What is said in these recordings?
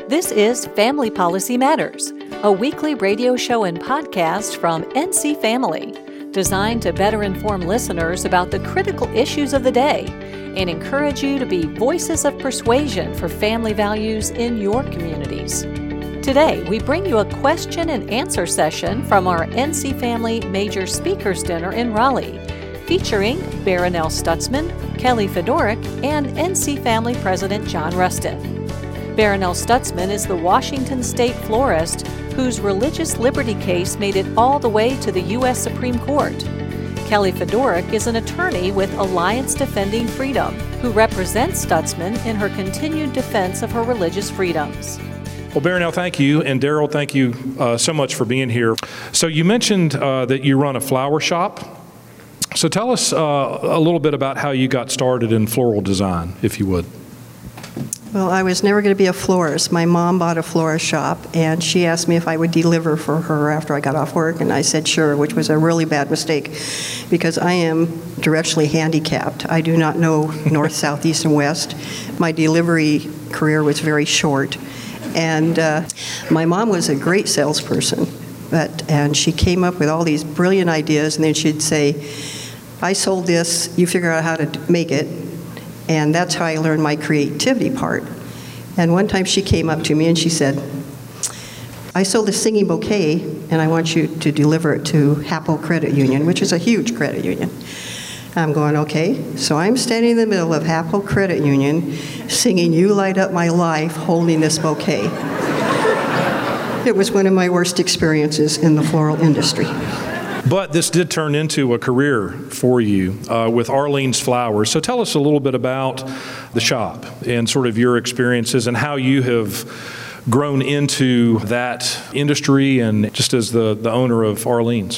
This is Family Policy Matters, a weekly radio show and podcast from NC Family, designed to better inform listeners about the critical issues of the day and encourage you to be voices of persuasion for family values in your communities. Today, we bring you a question and answer session from our NC Family Major Speakers Dinner in Raleigh, featuring Baronelle Stutzman, Kelly Fedoruk, and NC Family President John Rustin. Baronelle Stutzman is the Washington State florist whose religious liberty case made it all the way to the U.S. Supreme Court. Kelly Fedoruk is an attorney with Alliance Defending Freedom, who represents Stutzman in her continued defense of her religious freedoms. Well, Baronelle, thank you. And Daryl, thank you so much for being here. So you mentioned that you run a flower shop. So tell us a little bit about how you got started in floral design, if you would. Well, I was never going to be a florist. My mom bought a florist shop, and she asked me if I would deliver for her after I got off work, and I said sure, which was a really bad mistake because I am directionally handicapped. I do not know north, south, east, and west. My delivery career was very short, and my mom was a great salesperson, and she came up with all these brilliant ideas, and then she'd say, I sold this, you figure out how to make it. And that's how I learned my creativity part. And one time she came up to me and she said, I sold a singing bouquet and I want you to deliver it to Hapo Credit Union, which is a huge credit union. I'm going, okay. So I'm standing in the middle of Hapo Credit Union singing You Light Up My Life, holding this bouquet. It was one of my worst experiences in the floral industry. But this did turn into a career for you with Arlene's Flowers. So tell us a little bit about the shop and sort of your experiences and how you have grown into that industry and just as the owner of Arlene's.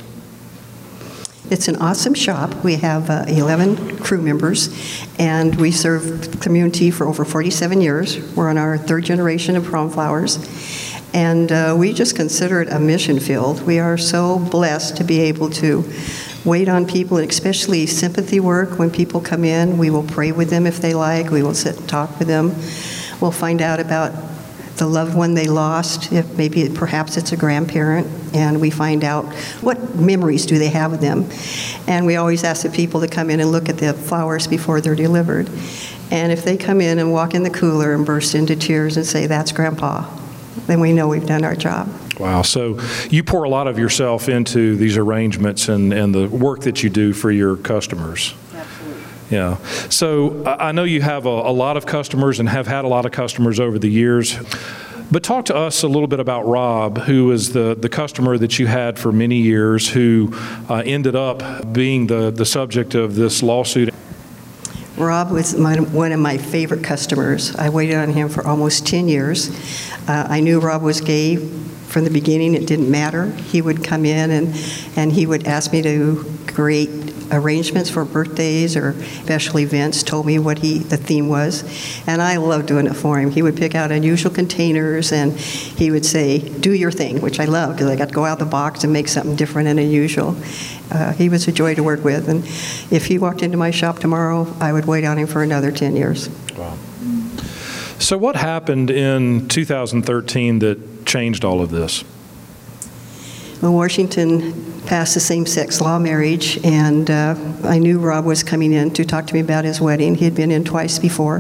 It's an awesome shop. We have 11 crew members, and we serve the community for over 47 years. We're on our third generation of prom flowers. And we just consider it a mission field. We are so blessed to be able to wait on people, and especially sympathy work. When people come in, we will pray with them if they like. We will sit and talk with them. We'll find out about the loved one they lost, if perhaps it's a grandparent, and we find out what memories do they have of them. And we always ask the people to come in and look at the flowers before they're delivered. And if they come in and walk in the cooler and burst into tears and say, that's Grandpa, then we know we've done our job. Wow. So you pour a lot of yourself into these arrangements and the work that you do for your customers. Absolutely. Yeah. So I know you have a lot of customers and have had a lot of customers over the years. But talk to us a little bit about Rob, who is the customer that you had for many years, who ended up being the subject of this lawsuit. Rob was one of my favorite customers. I waited on him for almost 10 years. I knew Rob was gay from the beginning. It didn't matter. He would come in and he would ask me to create arrangements for birthdays or special events, told me what the theme was, and I loved doing it for him. He would pick out unusual containers and he would say, do your thing, which I love because I got to go out the box and make something different and unusual. He was a joy to work with, and if he walked into my shop tomorrow, I would wait on him for another 10 years. Wow. So what happened in 2013 that changed all of this? Well, Washington passed the same-sex law marriage, and I knew Rob was coming in to talk to me about his wedding. He had been in twice before.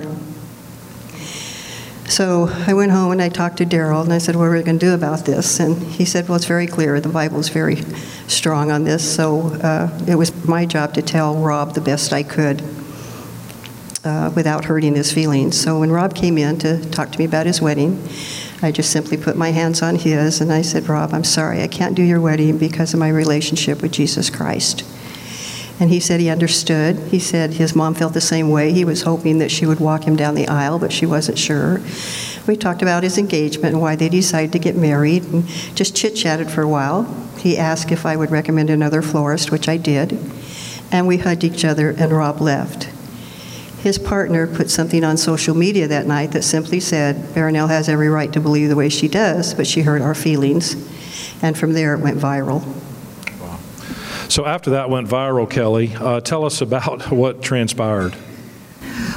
So I went home and I talked to Daryl, and I said, what are we going to do about this? And he said, well, it's very clear. The Bible's very strong on this, so it was my job to tell Rob the best I could without hurting his feelings. So when Rob came in to talk to me about his wedding, I just simply put my hands on his, and I said, Rob, I'm sorry, I can't do your wedding because of my relationship with Jesus Christ. And he said he understood. He said his mom felt the same way. He was hoping that she would walk him down the aisle, but she wasn't sure. We talked about his engagement and why they decided to get married, and just chit-chatted for a while. He asked if I would recommend another florist, which I did, and we hugged each other, and Rob left. His partner put something on social media that night that simply said, Baronelle has every right to believe the way she does, but she hurt our feelings. And from there, it went viral. Wow. So after that went viral, Kelly, tell us about what transpired.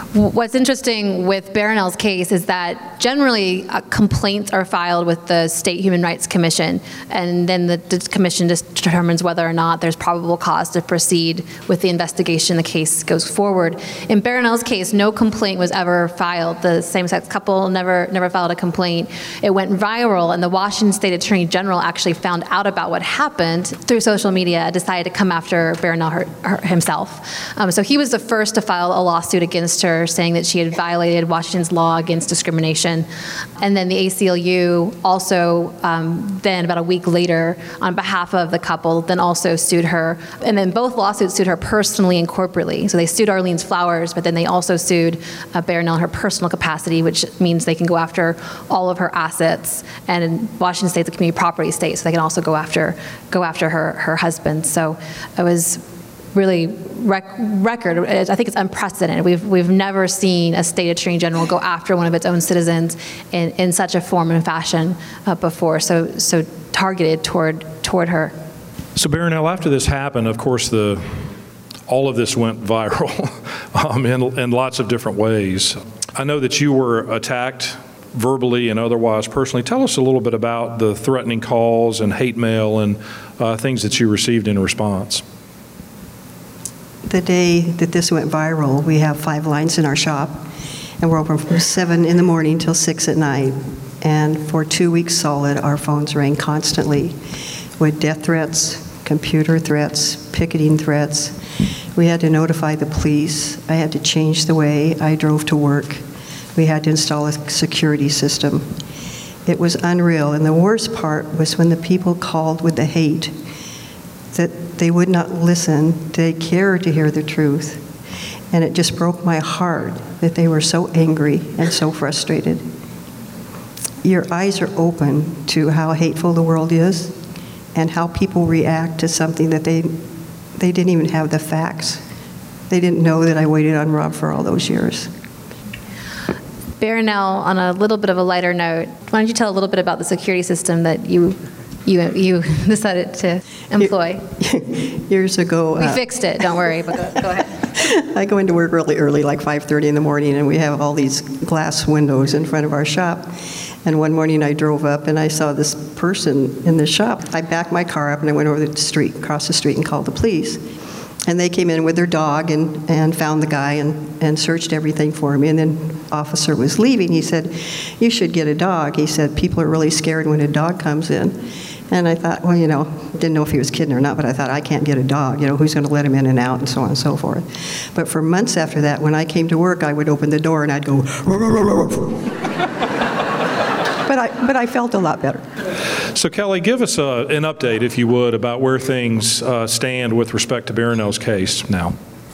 What's interesting with Barronell's case is that generally complaints are filed with the State Human Rights Commission, and then the commission just determines whether or not there's probable cause to proceed with the investigation. The case goes forward. In Barronell's case, no complaint was ever filed. The same-sex couple never filed a complaint. It went viral, and the Washington State Attorney General actually found out about what happened through social media, decided to come after Barronell himself. So he was the first to file a lawsuit against her, saying that she had violated Washington's law against discrimination. And then the ACLU also, then about a week later, on behalf of the couple, then also sued her. And then both lawsuits sued her personally and corporately. So they sued Arlene's Flowers, but then they also sued Barronell in her personal capacity, which means they can go after all of her assets. And Washington State's a community property state, so they can also go after her husband. So it was really record. I think it's unprecedented. We've never seen a state attorney general go after one of its own citizens in such a form and fashion before. So targeted toward her. So Barronell, after this happened, of course, all of this went viral in lots of different ways. I know that you were attacked verbally and otherwise personally. Tell us a little bit about the threatening calls and hate mail and things that you received in response. The day that this went viral, we have 5 lines in our shop, and we're open from 7 in the morning till 6 at night. And for 2 weeks solid, our phones rang constantly with death threats, computer threats, picketing threats. We had to notify the police. I had to change the way I drove to work. We had to install a security system. It was unreal, and the worst part was when the people called with the hate, that they would not listen, they cared to hear the truth. And it just broke my heart that they were so angry and so frustrated. Your eyes are open to how hateful the world is and how people react to something that they didn't even have the facts. They didn't know that I waited on Rob for all those years. Barronell, on a little bit of a lighter note, why don't you tell a little bit about the security system that you decided to employ? Years ago. We fixed it, don't worry, but go ahead. I go into work really early, like 5:30 in the morning, and we have all these glass windows in front of our shop. And one morning I drove up and I saw this person in the shop. I backed my car up and I went over the street, across the street, and called the police. And they came in with their dog and found the guy and searched everything for me. And then the officer was leaving. He said, "You should get a dog." He said, "People are really scared when a dog comes in." And I thought, well, didn't know if he was kidding or not, but I thought, I can't get a dog. Who's going to let him in and out, and so on and so forth. But for months after that, when I came to work, I would open the door and I'd go, but I felt a lot better. So Kelly, give us an update, if you would, about where things stand with respect to Barronell's case now.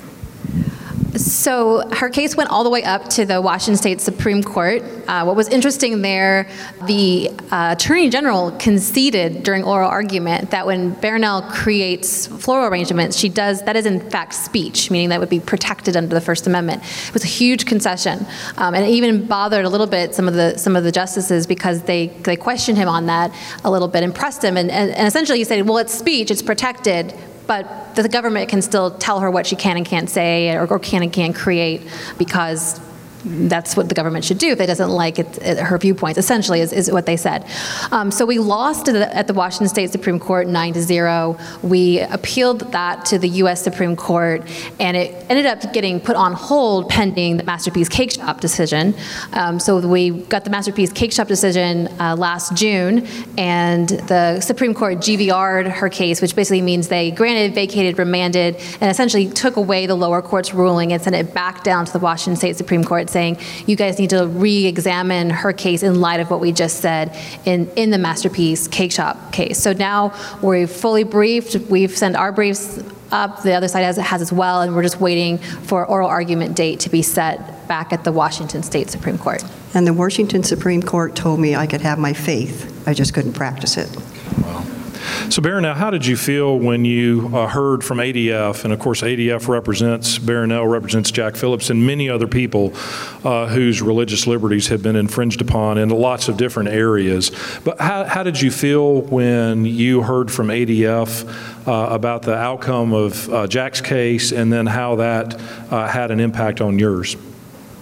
So her case went all the way up to the Washington State Supreme Court. What was interesting there, the Attorney General conceded during oral argument that when Barronell creates floral arrangements, that is in fact speech, meaning that would be protected under the First Amendment. It was a huge concession, and it even bothered a little bit some of the justices because they questioned him on that a little bit and pressed him, and essentially he said, well, it's speech, it's protected, but the government can still tell her what she can and can't say or can and can't create because that's what the government should do if it doesn't like her viewpoints, essentially, is what they said. So we lost at the Washington State Supreme Court 9-0. We appealed that to the U.S. Supreme Court, and it ended up getting put on hold pending the Masterpiece Cake Shop decision. So we got the Masterpiece Cake Shop decision last June, and the Supreme Court GVR'd her case, which basically means they granted, vacated, remanded, and essentially took away the lower court's ruling and sent it back down to the Washington State Supreme Court, saying you guys need to re-examine her case in light of what we just said in the Masterpiece Cake Shop case. So now we're fully briefed. We've sent our briefs up. The other side has as well, and we're just waiting for oral argument date to be set back at the Washington State Supreme Court. And the Washington Supreme Court told me I could have my faith. I just couldn't practice it. Wow. So Barronell, how did you feel when you heard from ADF, and of course ADF represents, Barronell represents Jack Phillips and many other people whose religious liberties have been infringed upon in lots of different areas. But how did you feel when you heard from ADF about the outcome of Jack's case and then how that had an impact on yours?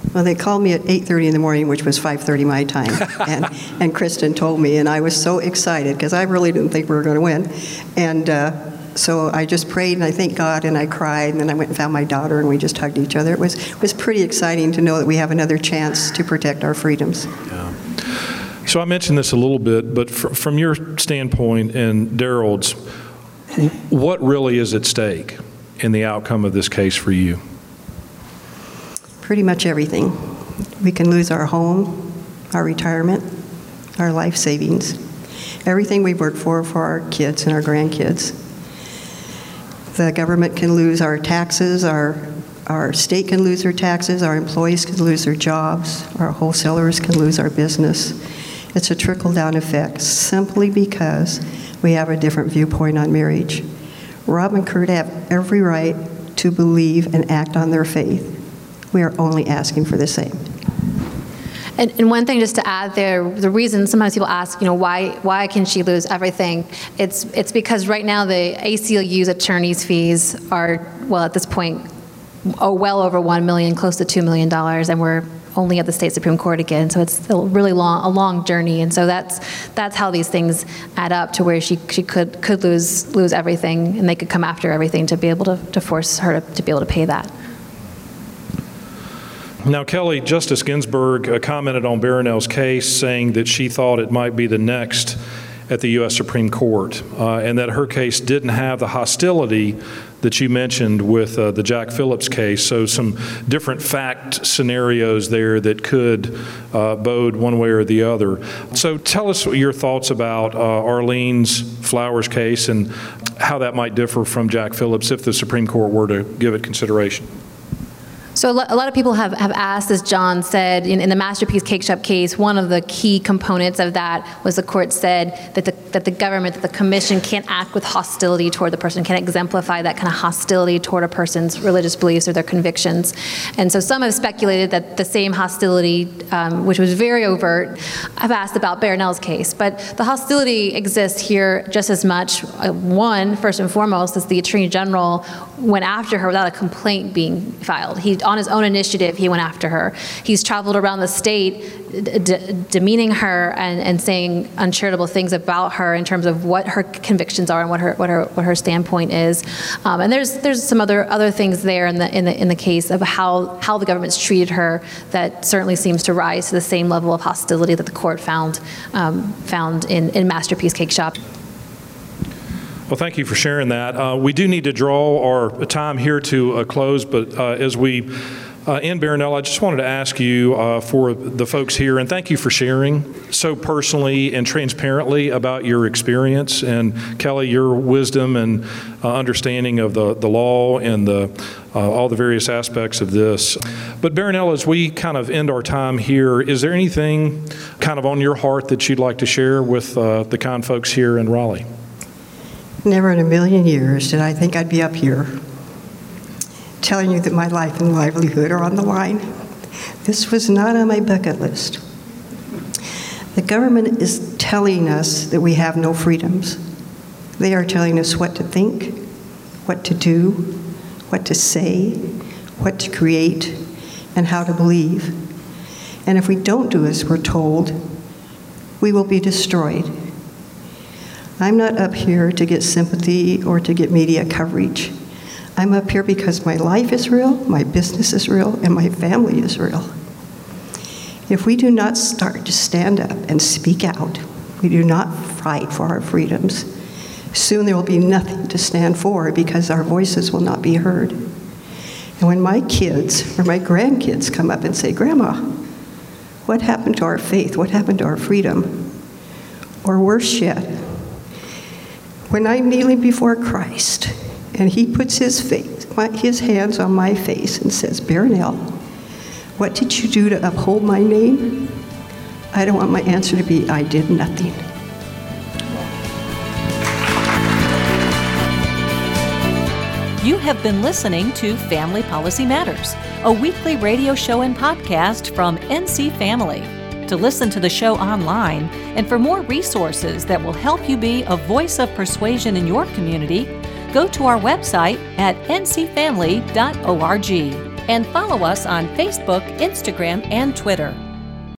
Well, they called me at 8:30 in the morning, which was 5:30 my time, and Kristen told me, and I was so excited because I really didn't think we were going to win. And so I just prayed, and I thanked God, and I cried, and then I went and found my daughter, and we just hugged each other. It was pretty exciting to know that we have another chance to protect our freedoms. Yeah. So I mentioned this a little bit, but from your standpoint and Daryl's, what really is at stake in the outcome of this case for you? Pretty much everything. We can lose our home, our retirement, our life savings, everything we've worked for our kids and our grandkids. The government can lose our taxes, our state can lose their taxes, our employees can lose their jobs, our wholesalers can lose our business. It's a trickle-down effect simply because we have a different viewpoint on marriage. Rob and Kurt have every right to believe and act on their faith. We are only asking for the same. And one thing just to add there, the reason sometimes people ask, why can she lose everything? It's because right now the ACLU's attorney's fees are, well, at this point, well over $1 million, close to $2 million, and we're only at the state Supreme Court again. So it's a really long journey, and so that's how these things add up to where she could lose everything, and they could come after everything to be able to force her to be able to pay that. Now, Kelly, Justice Ginsburg commented on Barronell's case, saying that she thought it might be the next at the U.S. Supreme Court, and that her case didn't have the hostility that you mentioned with the Jack Phillips case, so some different fact scenarios there that could bode one way or the other. So tell us your thoughts about Arlene's Flowers case and how that might differ from Jack Phillips if the Supreme Court were to give it consideration. So a lot of people have asked, as John said, in the Masterpiece Cake Shop case, one of the key components of that was the court said that the government, that the commission can't act with hostility toward the person, can't exemplify that kind of hostility toward a person's religious beliefs or their convictions. And so some have speculated that the same hostility, which was very overt, I've asked about Barronell's case. But the hostility exists here just as much. One, first and foremost, is the Attorney General went after her without a complaint being filed. On his own initiative, he went after her. He's traveled around the state demeaning her and saying uncharitable things about her in terms of what her convictions are and what her standpoint is. And there's some other things there in the case of how the government's treated her that certainly seems to rise to the same level of hostility that the court found in Masterpiece Cake Shop. Well, thank you for sharing that. We do need to draw our time here to a close, but as we end, Barronell, I just wanted to ask you for the folks here, and thank you for sharing so personally and transparently about your experience, and Kelly, your wisdom and understanding of the law and all the various aspects of this. But Barronell, as we kind of end our time here, is there anything kind of on your heart that you'd like to share with the kind folks here in Raleigh? Never in a million years did I think I'd be up here telling you that my life and livelihood are on the line. This was not on my bucket list. The government is telling us that we have no freedoms. They are telling us what to think, what to do, what to say, what to create, and how to believe. And if we don't do as we're told, we will be destroyed. I'm not up here to get sympathy or to get media coverage. I'm up here because my life is real, my business is real, and my family is real. If we do not start to stand up and speak out, we do not fight for our freedoms, soon there will be nothing to stand for because our voices will not be heard. And when my kids or my grandkids come up and say, "Grandma, what happened to our faith? What happened to our freedom?" Or worse yet, when I'm kneeling before Christ and he puts his hands on my face and says, "Barronell, what did you do to uphold my name?" I don't want my answer to be, "I did nothing." You have been listening to Family Policy Matters, a weekly radio show and podcast from NC Family. To listen to the show online and for more resources that will help you be a voice of persuasion in your community, go to our website at ncfamily.org. and follow us on Facebook, Instagram, and Twitter.